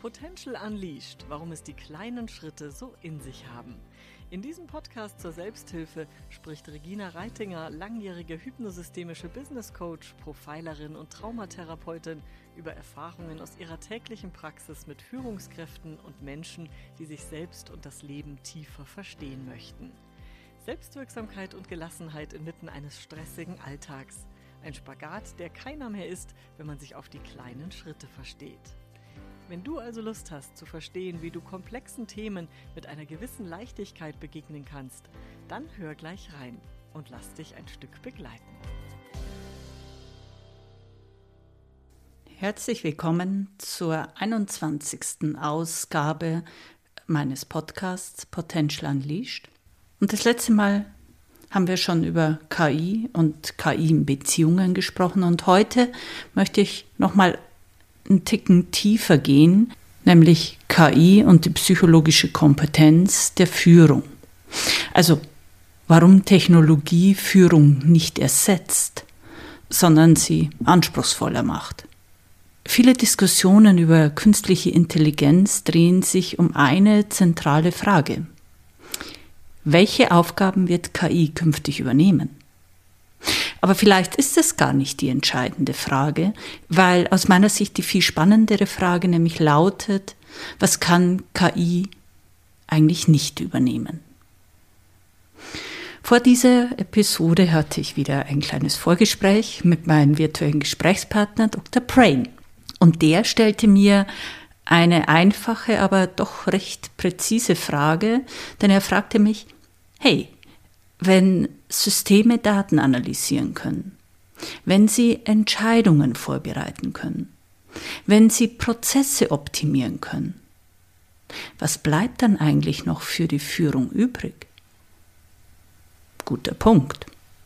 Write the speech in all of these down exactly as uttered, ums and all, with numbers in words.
Potential Unleashed, warum es die kleinen Schritte so in sich haben. In diesem Podcast zur Selbsthilfe spricht Regina Reitinger, langjährige hypnosystemische Business Coach, Profilerin und Traumatherapeutin, über Erfahrungen aus ihrer täglichen Praxis mit Führungskräften und Menschen, die sich selbst und das Leben tiefer verstehen möchten. Selbstwirksamkeit und Gelassenheit inmitten eines stressigen Alltags. Ein Spagat, der keiner mehr ist, wenn man sich auf die kleinen Schritte versteht. Wenn du also Lust hast zu verstehen, wie du komplexen Themen mit einer gewissen Leichtigkeit begegnen kannst, dann hör gleich rein und lass dich ein Stück begleiten. Herzlich willkommen zur einundzwanzigsten Ausgabe meines Podcasts Potential Unleashed. Und das letzte Mal haben wir schon über K I und K I in Beziehungen gesprochen und heute möchte ich nochmal einen Ticken tiefer gehen, nämlich K I und die psychologische Kompetenz der Führung. Also warum Technologie Führung nicht ersetzt, sondern sie anspruchsvoller macht. Viele Diskussionen über künstliche Intelligenz drehen sich um eine zentrale Frage. Welche Aufgaben wird K I künftig übernehmen? Aber vielleicht ist es gar nicht die entscheidende Frage, weil aus meiner Sicht die viel spannendere Frage nämlich lautet, was kann K I eigentlich nicht übernehmen? Vor dieser Episode hatte ich wieder ein kleines Vorgespräch mit meinem virtuellen Gesprächspartner Doktor Brain. Und der stellte mir eine einfache, aber doch recht präzise Frage, denn er fragte mich, hey, wenn Systeme Daten analysieren können, wenn sie Entscheidungen vorbereiten können, wenn sie Prozesse optimieren können, was bleibt dann eigentlich noch für die Führung übrig? Guter Punkt.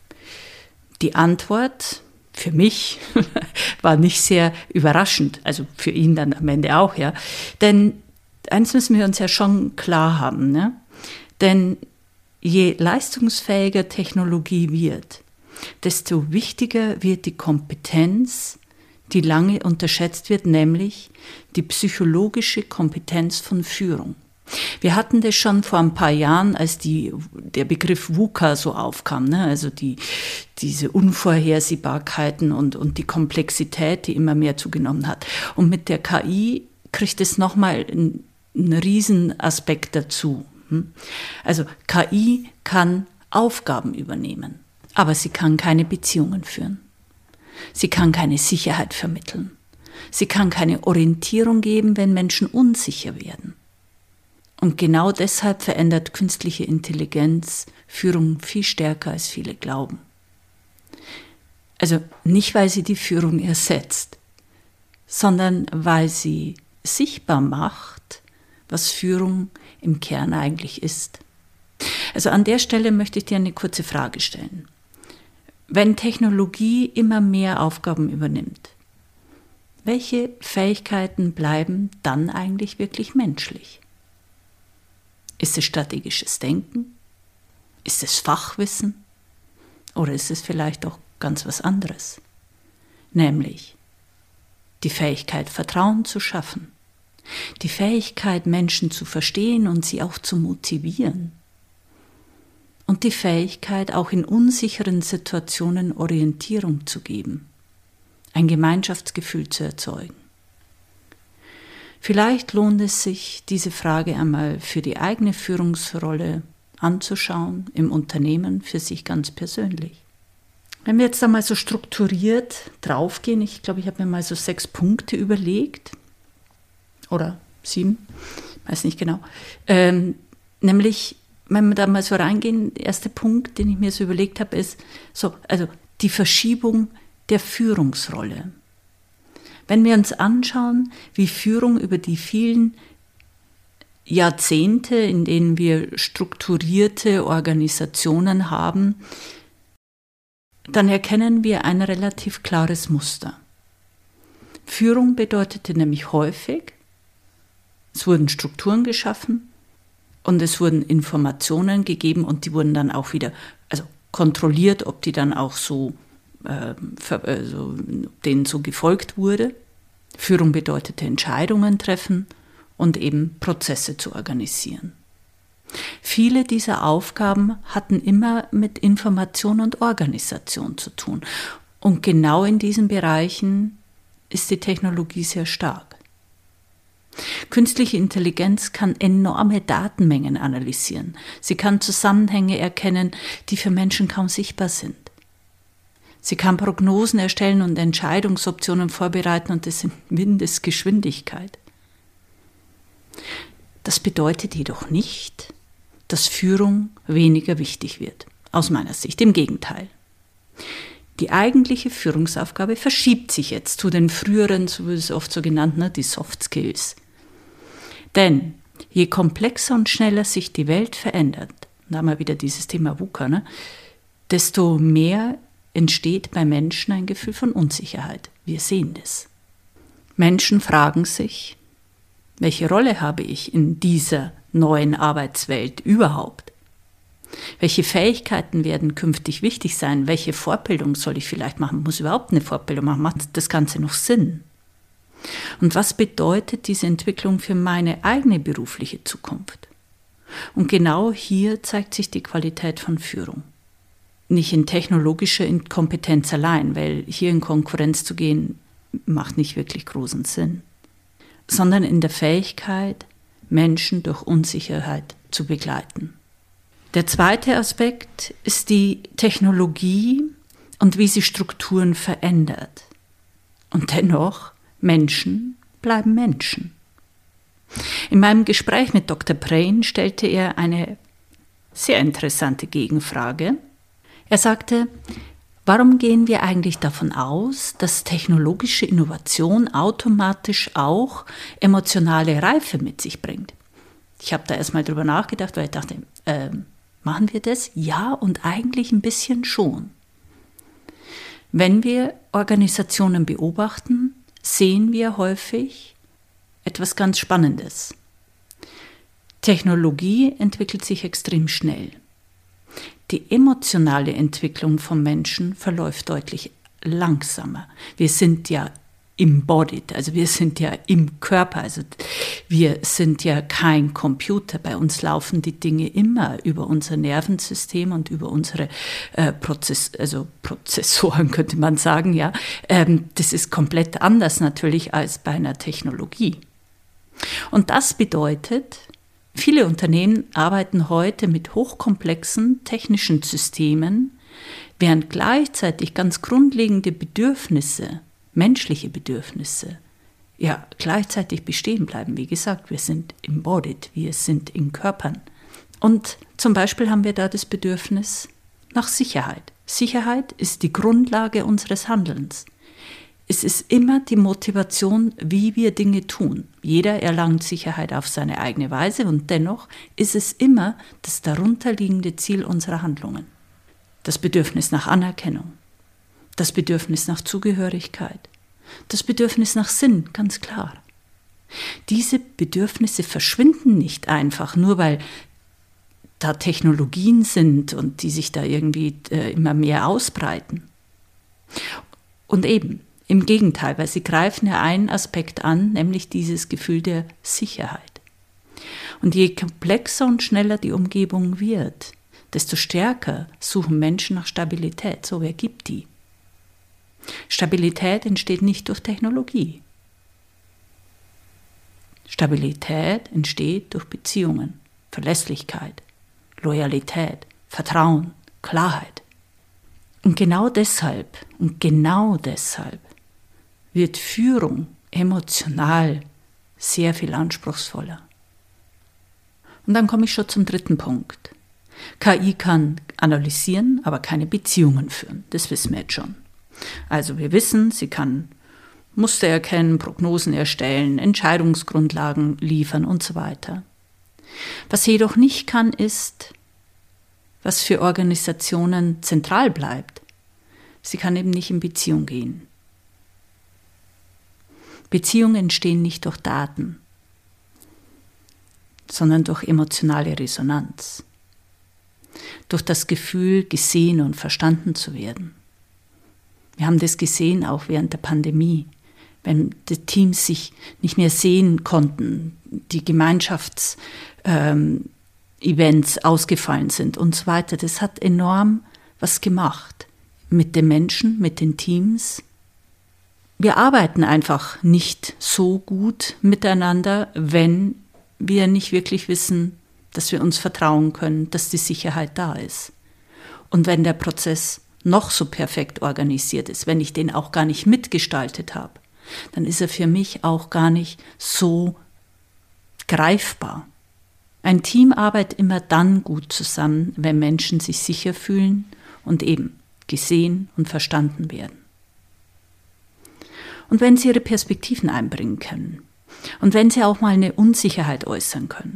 Die Antwort für mich war nicht sehr überraschend, also für ihn dann am Ende auch, ja. Denn eins müssen wir uns ja schon klar haben, ne? Denn je leistungsfähiger Technologie wird, desto wichtiger wird die Kompetenz, die lange unterschätzt wird, nämlich die psychologische Kompetenz von Führung. Wir hatten das schon vor ein paar Jahren, als die, der Begriff VUCA so aufkam, ne? Also die, diese Unvorhersehbarkeiten und, und die Komplexität, die immer mehr zugenommen hat. Und mit der K I kriegt es nochmal einen, einen riesen Aspekt dazu. Also K I kann Aufgaben übernehmen, aber sie kann keine Beziehungen führen. Sie kann keine Sicherheit vermitteln. Sie kann keine Orientierung geben, wenn Menschen unsicher werden. Und genau deshalb verändert künstliche Intelligenz Führung viel stärker, als viele glauben. Also nicht, weil sie die Führung ersetzt, sondern weil sie sichtbar macht, was Führung im Kern eigentlich ist. Also an der Stelle möchte ich dir eine kurze Frage stellen. Wenn Technologie immer mehr Aufgaben übernimmt, welche Fähigkeiten bleiben dann eigentlich wirklich menschlich? Ist es strategisches Denken? Ist es Fachwissen? Oder ist es vielleicht auch ganz was anderes? Nämlich die Fähigkeit, Vertrauen zu schaffen. Die Fähigkeit, Menschen zu verstehen und sie auch zu motivieren. Und die Fähigkeit, auch in unsicheren Situationen Orientierung zu geben. Ein Gemeinschaftsgefühl zu erzeugen. Vielleicht lohnt es sich, diese Frage einmal für die eigene Führungsrolle anzuschauen, im Unternehmen, für sich ganz persönlich. Wenn wir jetzt einmal so strukturiert draufgehen, ich glaube, ich habe mir mal so sechs Punkte überlegt, oder sieben, weiß nicht genau. Ähm, nämlich, wenn wir da mal so reingehen, der erste Punkt, den ich mir so überlegt habe, ist so, also die Verschiebung der Führungsrolle. Wenn wir uns anschauen, wie Führung über die vielen Jahrzehnte, in denen wir strukturierte Organisationen haben, dann erkennen wir ein relativ klares Muster. Führung bedeutete nämlich häufig, es wurden Strukturen geschaffen und es wurden Informationen gegeben und die wurden dann auch wieder also kontrolliert, ob die dann auch so, äh, ver, also, denen so gefolgt wurde. Führung bedeutete Entscheidungen treffen und eben Prozesse zu organisieren. Viele dieser Aufgaben hatten immer mit Information und Organisation zu tun. Und genau in diesen Bereichen ist die Technologie sehr stark. Künstliche Intelligenz kann enorme Datenmengen analysieren. Sie kann Zusammenhänge erkennen, die für Menschen kaum sichtbar sind. Sie kann Prognosen erstellen und Entscheidungsoptionen vorbereiten und das in Mindestgeschwindigkeit. Das bedeutet jedoch nicht, dass Führung weniger wichtig wird. Aus meiner Sicht im Gegenteil. Die eigentliche Führungsaufgabe verschiebt sich jetzt zu den früheren, so wird es oft so genannt, ne, die Soft Skills. Denn je komplexer und schneller sich die Welt verändert, da haben wir wieder dieses Thema VUCA, ne, desto mehr entsteht bei Menschen ein Gefühl von Unsicherheit. Wir sehen das. Menschen fragen sich, welche Rolle habe ich in dieser neuen Arbeitswelt überhaupt? Welche Fähigkeiten werden künftig wichtig sein? Welche Fortbildung soll ich vielleicht machen? Muss überhaupt eine Fortbildung machen? Macht das Ganze noch Sinn? Und was bedeutet diese Entwicklung für meine eigene berufliche Zukunft? Und genau hier zeigt sich die Qualität von Führung. Nicht in technologischer Inkompetenz allein, weil hier in Konkurrenz zu gehen, macht nicht wirklich großen Sinn, sondern in der Fähigkeit, Menschen durch Unsicherheit zu begleiten. Der zweite Aspekt ist die Technologie und wie sie Strukturen verändert. Und dennoch, Menschen bleiben Menschen. In meinem Gespräch mit Doktor Prehn stellte er eine sehr interessante Gegenfrage. Er sagte, warum gehen wir eigentlich davon aus, dass technologische Innovation automatisch auch emotionale Reife mit sich bringt? Ich habe da erstmal drüber nachgedacht, weil ich dachte, äh, machen wir das? Ja, und eigentlich ein bisschen schon. Wenn wir Organisationen beobachten, sehen wir häufig etwas ganz Spannendes. Technologie entwickelt sich extrem schnell. Die emotionale Entwicklung von Menschen verläuft deutlich langsamer. Wir sind ja embodied, also wir sind ja im Körper, also wir sind ja kein Computer. Bei uns laufen die Dinge immer über unser Nervensystem und über unsere äh, Prozess, also Prozessoren, könnte man sagen, ja. Ähm, das ist komplett anders natürlich als bei einer Technologie. Und das bedeutet, viele Unternehmen arbeiten heute mit hochkomplexen technischen Systemen, während gleichzeitig ganz grundlegende Bedürfnisse, menschliche Bedürfnisse, ja, gleichzeitig bestehen bleiben. Wie gesagt, wir sind embodied, wir sind in Körpern. Und zum Beispiel haben wir da das Bedürfnis nach Sicherheit. Sicherheit ist die Grundlage unseres Handelns. Es ist immer die Motivation, wie wir Dinge tun. Jeder erlangt Sicherheit auf seine eigene Weise und dennoch ist es immer das darunterliegende Ziel unserer Handlungen. Das Bedürfnis nach Anerkennung, das Bedürfnis nach Zugehörigkeit, das Bedürfnis nach Sinn, ganz klar. Diese Bedürfnisse verschwinden nicht einfach, nur weil da Technologien sind und die sich da irgendwie äh, immer mehr ausbreiten. Und eben, im Gegenteil, weil sie greifen ja einen Aspekt an, nämlich dieses Gefühl der Sicherheit. Und je komplexer und schneller die Umgebung wird, desto stärker suchen Menschen nach Stabilität. So, wer gibt die? Stabilität entsteht nicht durch Technologie. Stabilität entsteht durch Beziehungen, Verlässlichkeit, Loyalität, Vertrauen, Klarheit. Und genau deshalb, und genau deshalb wird Führung emotional sehr viel anspruchsvoller. Und dann komme ich schon zum dritten Punkt. K I kann analysieren, aber keine Beziehungen führen. Das wissen wir jetzt schon. Also wir wissen, sie kann Muster erkennen, Prognosen erstellen, Entscheidungsgrundlagen liefern und so weiter. Was sie jedoch nicht kann, ist, was für Organisationen zentral bleibt. Sie kann eben nicht in Beziehung gehen. Beziehungen entstehen nicht durch Daten, sondern durch emotionale Resonanz, durch das Gefühl, gesehen und verstanden zu werden. Wir haben das gesehen auch während der Pandemie, wenn die Teams sich nicht mehr sehen konnten, die Gemeinschafts- ähm, Events ausgefallen sind und so weiter. Das hat enorm was gemacht mit den Menschen, mit den Teams. Wir arbeiten einfach nicht so gut miteinander, wenn wir nicht wirklich wissen, dass wir uns vertrauen können, dass die Sicherheit da ist. Und wenn der Prozess noch so perfekt organisiert ist, wenn ich den auch gar nicht mitgestaltet habe, dann ist er für mich auch gar nicht so greifbar. Ein Team arbeitet immer dann gut zusammen, wenn Menschen sich sicher fühlen und eben gesehen und verstanden werden. Und wenn sie ihre Perspektiven einbringen können und wenn sie auch mal eine Unsicherheit äußern können.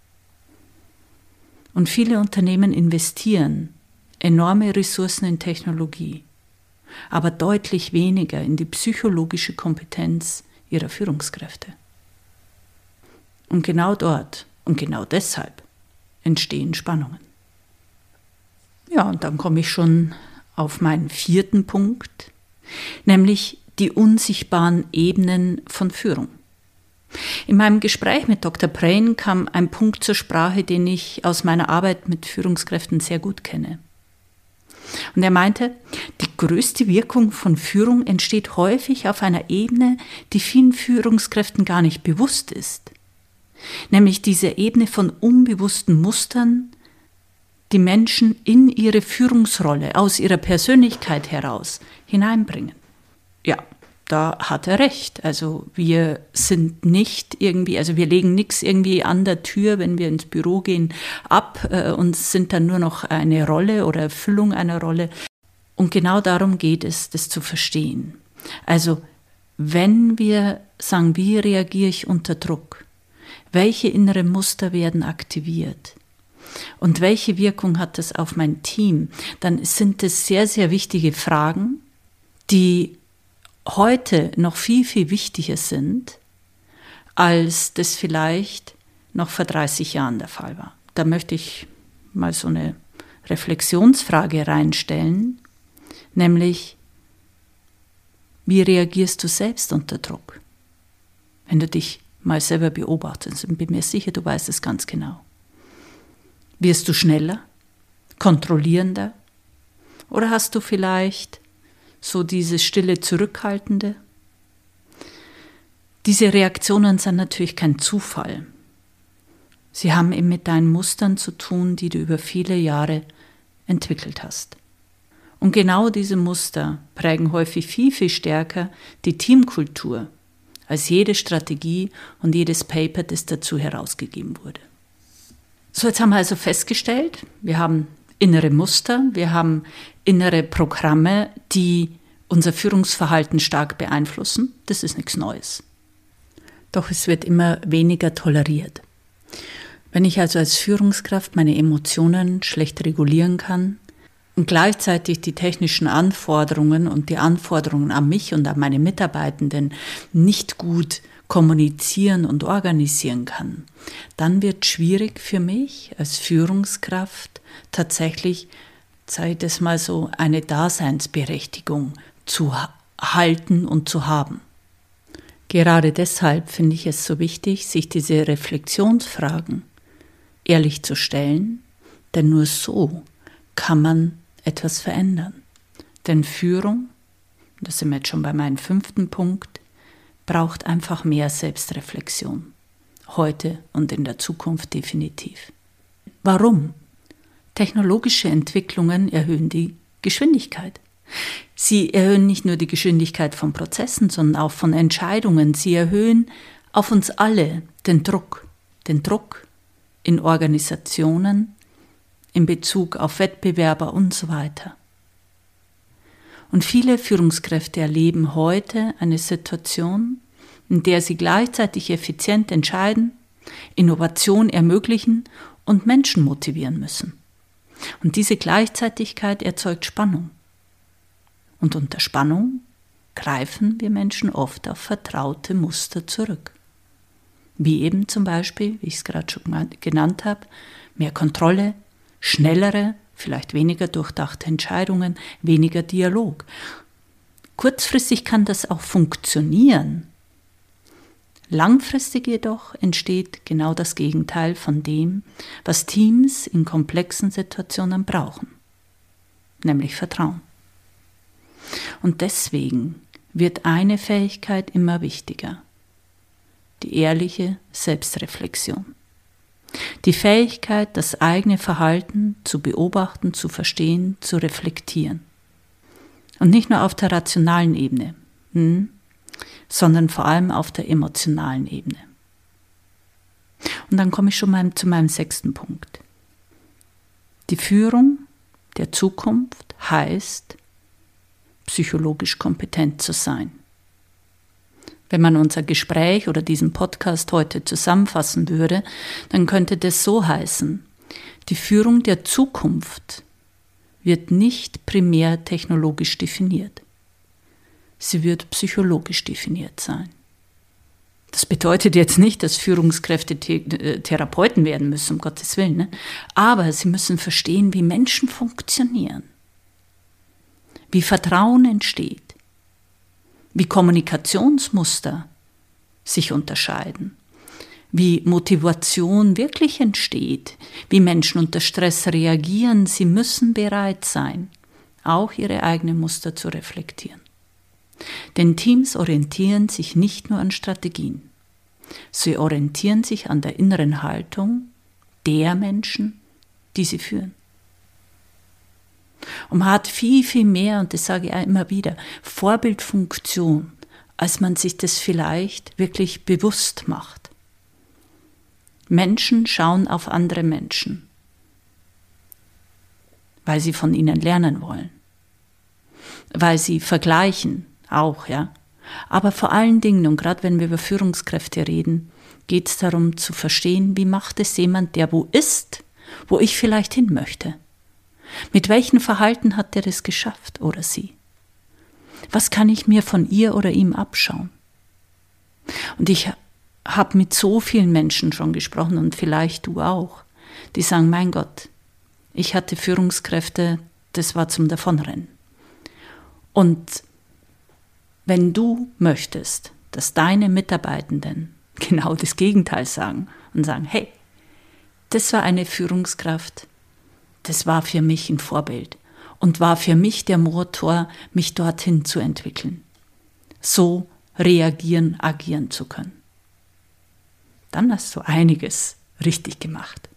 Und viele Unternehmen investieren enorme Ressourcen in Technologie, aber deutlich weniger in die psychologische Kompetenz ihrer Führungskräfte. Und genau dort und genau deshalb entstehen Spannungen. Ja, und dann komme ich schon auf meinen vierten Punkt, nämlich die unsichtbaren Ebenen von Führung. In meinem Gespräch mit Doktor Prehn kam ein Punkt zur Sprache, den ich aus meiner Arbeit mit Führungskräften sehr gut kenne. Und er meinte, die größte Wirkung von Führung entsteht häufig auf einer Ebene, die vielen Führungskräften gar nicht bewusst ist. Nämlich diese Ebene von unbewussten Mustern, die Menschen in ihre Führungsrolle aus ihrer Persönlichkeit heraus hineinbringen. Ja, da hat er recht. Also wir sind nicht irgendwie, also wir legen nichts irgendwie an der Tür, wenn wir ins Büro gehen, ab äh, und sind dann nur noch eine Rolle oder Erfüllung einer Rolle. Und genau darum geht es, das zu verstehen. Also wenn wir sagen, wie reagiere ich unter Druck? Welche inneren Muster werden aktiviert? Und welche Wirkung hat das auf mein Team? Dann sind es sehr, sehr wichtige Fragen, die heute noch viel, viel wichtiger sind, als das vielleicht noch vor dreißig Jahren der Fall war. Da möchte ich mal so eine Reflexionsfrage reinstellen, nämlich, wie reagierst du selbst unter Druck? Wenn du dich mal selber beobachtest, und bin mir sicher, du weißt es ganz genau. Wirst du schneller, kontrollierender oder hast du vielleicht so dieses stille Zurückhaltende? Diese Reaktionen sind natürlich kein Zufall. Sie haben eben mit deinen Mustern zu tun, die du über viele Jahre entwickelt hast. Und genau diese Muster prägen häufig viel, viel stärker die Teamkultur als jede Strategie und jedes Paper, das dazu herausgegeben wurde. So, jetzt haben wir also festgestellt, wir haben innere Muster, wir haben innere Programme, die unser Führungsverhalten stark beeinflussen. Das ist nichts Neues. Doch es wird immer weniger toleriert. Wenn ich also als Führungskraft meine Emotionen schlecht regulieren kann und gleichzeitig die technischen Anforderungen und die Anforderungen an mich und an meine Mitarbeitenden nicht gut kommunizieren und organisieren kann, dann wird es schwierig für mich als Führungskraft tatsächlich, sage ich das mal so, eine Daseinsberechtigung zu halten und zu haben. Gerade deshalb finde ich es so wichtig, sich diese Reflexionsfragen ehrlich zu stellen, denn nur so kann man etwas verändern. Denn Führung, das sind wir jetzt schon bei meinem fünften Punkt, braucht einfach mehr Selbstreflexion. Heute und in der Zukunft definitiv. Warum? Technologische Entwicklungen erhöhen die Geschwindigkeit. Sie erhöhen nicht nur die Geschwindigkeit von Prozessen, sondern auch von Entscheidungen. Sie erhöhen auf uns alle den Druck. Den Druck in Organisationen, in Bezug auf Wettbewerber und so weiter. Und viele Führungskräfte erleben heute eine Situation, in der sie gleichzeitig effizient entscheiden, Innovation ermöglichen und Menschen motivieren müssen. Und diese Gleichzeitigkeit erzeugt Spannung. Und unter Spannung greifen wir Menschen oft auf vertraute Muster zurück. Wie eben zum Beispiel, wie ich es gerade schon genannt habe, mehr Kontrolle, schnellere, vielleicht weniger durchdachte Entscheidungen, weniger Dialog. Kurzfristig kann das auch funktionieren. Langfristig jedoch entsteht genau das Gegenteil von dem, was Teams in komplexen Situationen brauchen, nämlich Vertrauen. Und deswegen wird eine Fähigkeit immer wichtiger: die ehrliche Selbstreflexion. Die Fähigkeit, das eigene Verhalten zu beobachten, zu verstehen, zu reflektieren. Und nicht nur auf der rationalen Ebene, hm, sondern vor allem auf der emotionalen Ebene. Und dann komme ich schon mal zu meinem sechsten Punkt. Die Führung der Zukunft heißt, psychologisch kompetent zu sein. Wenn man unser Gespräch oder diesen Podcast heute zusammenfassen würde, dann könnte das so heißen: Die Führung der Zukunft wird nicht primär technologisch definiert. Sie wird psychologisch definiert sein. Das bedeutet jetzt nicht, dass Führungskräfte The- Therapeuten werden müssen, um Gottes Willen, ne? Aber sie müssen verstehen, wie Menschen funktionieren, wie Vertrauen entsteht, wie Kommunikationsmuster sich unterscheiden, wie Motivation wirklich entsteht, wie Menschen unter Stress reagieren. Sie müssen bereit sein, auch ihre eigenen Muster zu reflektieren. Denn Teams orientieren sich nicht nur an Strategien, sie orientieren sich an der inneren Haltung der Menschen, die sie führen. Und man hat viel, viel mehr, und das sage ich auch immer wieder, Vorbildfunktion, als man sich das vielleicht wirklich bewusst macht. Menschen schauen auf andere Menschen, weil sie von ihnen lernen wollen, weil sie vergleichen, auch, ja. Aber vor allen Dingen, und gerade wenn wir über Führungskräfte reden, geht es darum zu verstehen, wie macht es jemand, der wo ist, wo ich vielleicht hin möchte. Mit welchem Verhalten hat der das geschafft oder sie? Was kann ich mir von ihr oder ihm abschauen? Und ich habe mit so vielen Menschen schon gesprochen, und vielleicht du auch, die sagen, mein Gott, ich hatte Führungskräfte, das war zum Davonrennen. Und wenn du möchtest, dass deine Mitarbeitenden genau das Gegenteil sagen und sagen, hey, das war eine Führungskraft, das war für mich ein Vorbild und war für mich der Motor, mich dorthin zu entwickeln, so reagieren, agieren zu können. Dann hast du einiges richtig gemacht.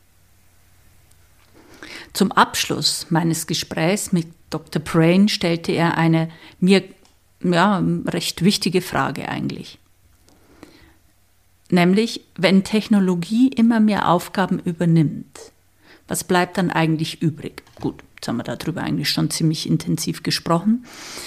Zum Abschluss meines Gesprächs mit Doktor Prane stellte er eine mir ja, recht wichtige Frage eigentlich. Nämlich, wenn Technologie immer mehr Aufgaben übernimmt, was bleibt dann eigentlich übrig? Gut, jetzt haben wir darüber eigentlich schon ziemlich intensiv gesprochen.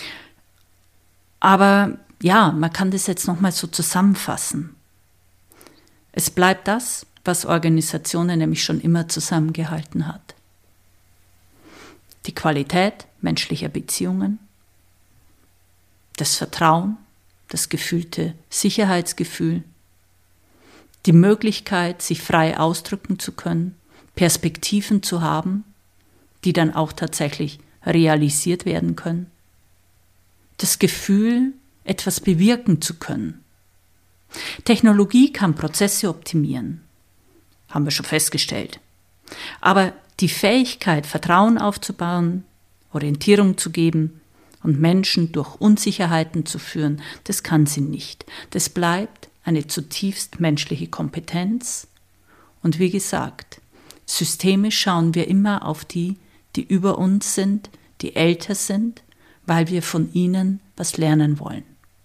Aber ja, man kann das jetzt nochmal so zusammenfassen. Es bleibt das, was Organisationen nämlich schon immer zusammengehalten hat. Die Qualität menschlicher Beziehungen, das Vertrauen, das gefühlte Sicherheitsgefühl, die Möglichkeit, sich frei ausdrücken zu können, Perspektiven zu haben, die dann auch tatsächlich realisiert werden können. Das Gefühl, etwas bewirken zu können. Technologie kann Prozesse optimieren, haben wir schon festgestellt. Aber die Fähigkeit, Vertrauen aufzubauen, Orientierung zu geben und Menschen durch Unsicherheiten zu führen, das kann sie nicht. Das bleibt eine zutiefst menschliche Kompetenz. Und wie gesagt, systemisch schauen wir immer auf die, die über uns sind, die älter sind, weil wir von ihnen was lernen wollen.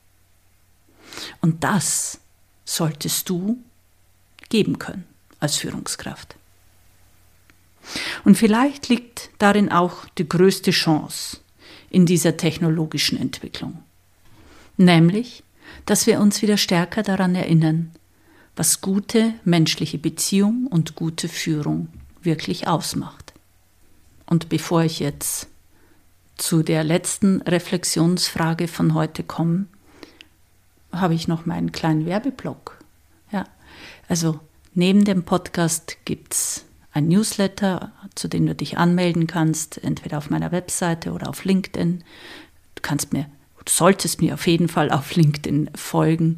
Und das solltest du geben können als Führungskraft. Und vielleicht liegt darin auch die größte Chance in dieser technologischen Entwicklung. Nämlich, dass wir uns wieder stärker daran erinnern, was gute menschliche Beziehung und gute Führung wirklich ausmacht. Und bevor ich jetzt zu der letzten Reflexionsfrage von heute komme, habe ich noch meinen kleinen Werbeblock. Ja, also neben dem Podcast gibt es ein Newsletter, zu dem du dich anmelden kannst, entweder auf meiner Webseite oder auf LinkedIn. Du kannst mir solltest mir auf jeden Fall auf LinkedIn folgen.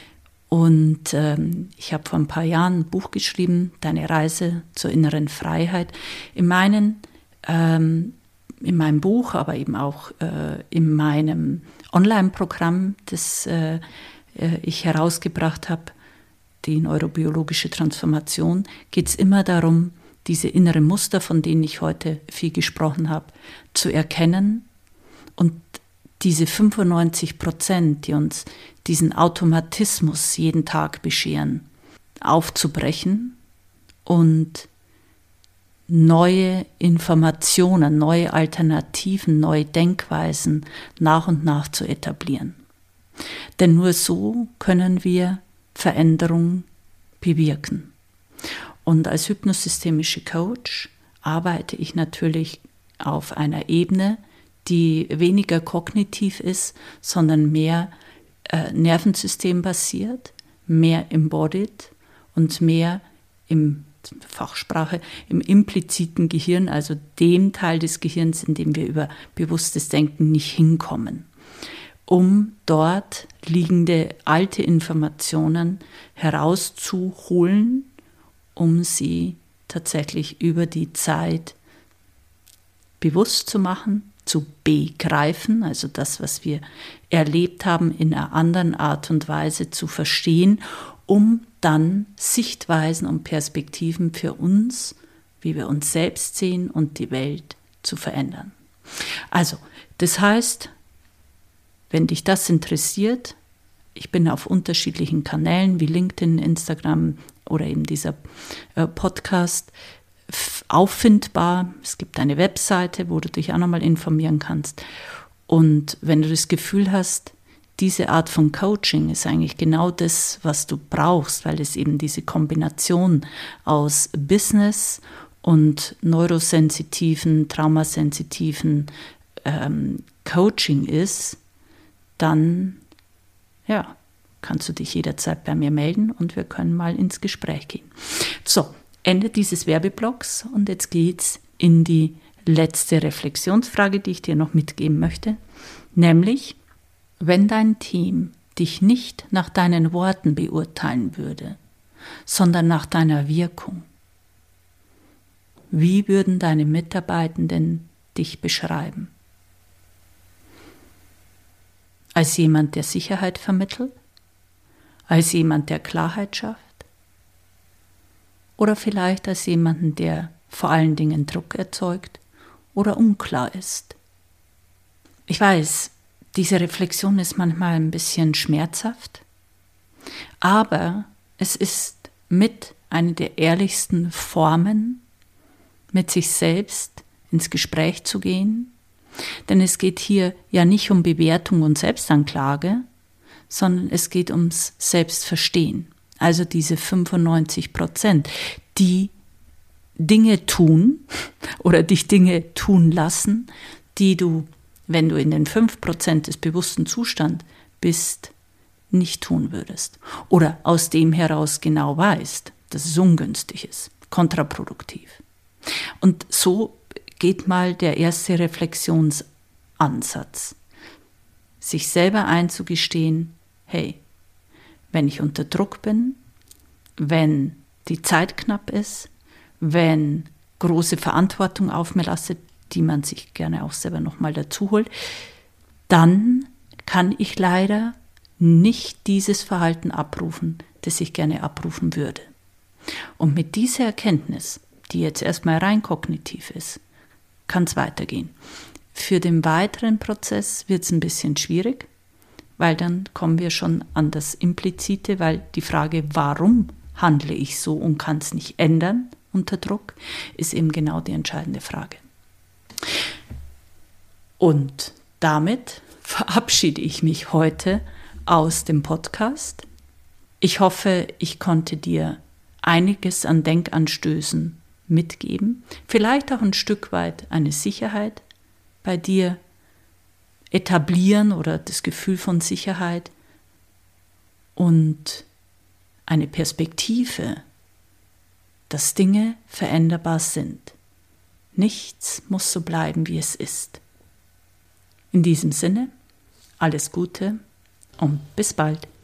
Und ähm, ich habe vor ein paar Jahren ein Buch geschrieben, Deine Reise zur inneren Freiheit. In, meinen, ähm, in meinem Buch, aber eben auch äh, in meinem Online-Programm, das äh, ich herausgebracht habe, die neurobiologische Transformation, geht es immer darum, diese inneren Muster, von denen ich heute viel gesprochen habe, zu erkennen und diese fünfundneunzig Prozent, die uns diesen Automatismus jeden Tag bescheren, aufzubrechen und neue Informationen, neue Alternativen, neue Denkweisen nach und nach zu etablieren. Denn nur so können wir Veränderung bewirken. Und als hypnosystemische Coach arbeite ich natürlich auf einer Ebene, die weniger kognitiv ist, sondern mehr äh, nervensystembasiert, mehr embodied und mehr im Fachsprache, im impliziten Gehirn, also dem Teil des Gehirns, in dem wir über bewusstes Denken nicht hinkommen, um dort liegende alte Informationen herauszuholen, um sie tatsächlich über die Zeit bewusst zu machen, zu begreifen, also das, was wir erlebt haben, in einer anderen Art und Weise zu verstehen, um dann Sichtweisen und Perspektiven für uns, wie wir uns selbst sehen und die Welt zu verändern. Also, das heißt, wenn dich das interessiert, ich bin auf unterschiedlichen Kanälen wie LinkedIn, Instagram oder eben dieser äh, Podcast auffindbar. Es gibt eine Webseite, wo du dich auch nochmal informieren kannst. Und wenn du das Gefühl hast, diese Art von Coaching ist eigentlich genau das, was du brauchst, weil es eben diese Kombination aus Business und neurosensitiven, traumasensitiven ähm, Coaching ist, dann ja, kannst du dich jederzeit bei mir melden und wir können mal ins Gespräch gehen. So, Ende dieses Werbeblocks und jetzt geht's in die letzte Reflexionsfrage, die ich dir noch mitgeben möchte, nämlich, wenn dein Team dich nicht nach deinen Worten beurteilen würde, sondern nach deiner Wirkung, wie würden deine Mitarbeitenden dich beschreiben? Als jemand, der Sicherheit vermittelt? Als jemand, der Klarheit schafft? Oder vielleicht als jemanden, der vor allen Dingen Druck erzeugt oder unklar ist? Ich weiß, diese Reflexion ist manchmal ein bisschen schmerzhaft, aber es ist mit einer der ehrlichsten Formen, mit sich selbst ins Gespräch zu gehen. Denn es geht hier ja nicht um Bewertung und Selbstanklage, sondern es geht ums Selbstverstehen. Also diese fünfundneunzig Prozent, die Dinge tun oder dich Dinge tun lassen, die du, wenn du in den fünf Prozent des bewussten Zustands bist, nicht tun würdest. Oder aus dem heraus genau weißt, dass es ungünstig ist, kontraproduktiv. Und so geht mal der erste Reflexionsansatz. Sich selber einzugestehen, hey, wenn ich unter Druck bin, wenn die Zeit knapp ist, wenn große Verantwortung auf mir lastet, die man sich gerne auch selber nochmal dazu holt, dann kann ich leider nicht dieses Verhalten abrufen, das ich gerne abrufen würde. Und mit dieser Erkenntnis, die jetzt erstmal rein kognitiv ist, kann es weitergehen. Für den weiteren Prozess wird es ein bisschen schwierig, weil dann kommen wir schon an das Implizite, weil die Frage, warum handle ich so und kann es nicht ändern unter Druck, ist eben genau die entscheidende Frage. Und damit verabschiede ich mich heute aus dem Podcast. Ich hoffe, ich konnte dir einiges an Denkanstößen mitgeben, vielleicht auch ein Stück weit eine Sicherheit bei dir etablieren oder das Gefühl von Sicherheit und eine Perspektive, dass Dinge veränderbar sind. Nichts muss so bleiben, wie es ist. In diesem Sinne, alles Gute und bis bald.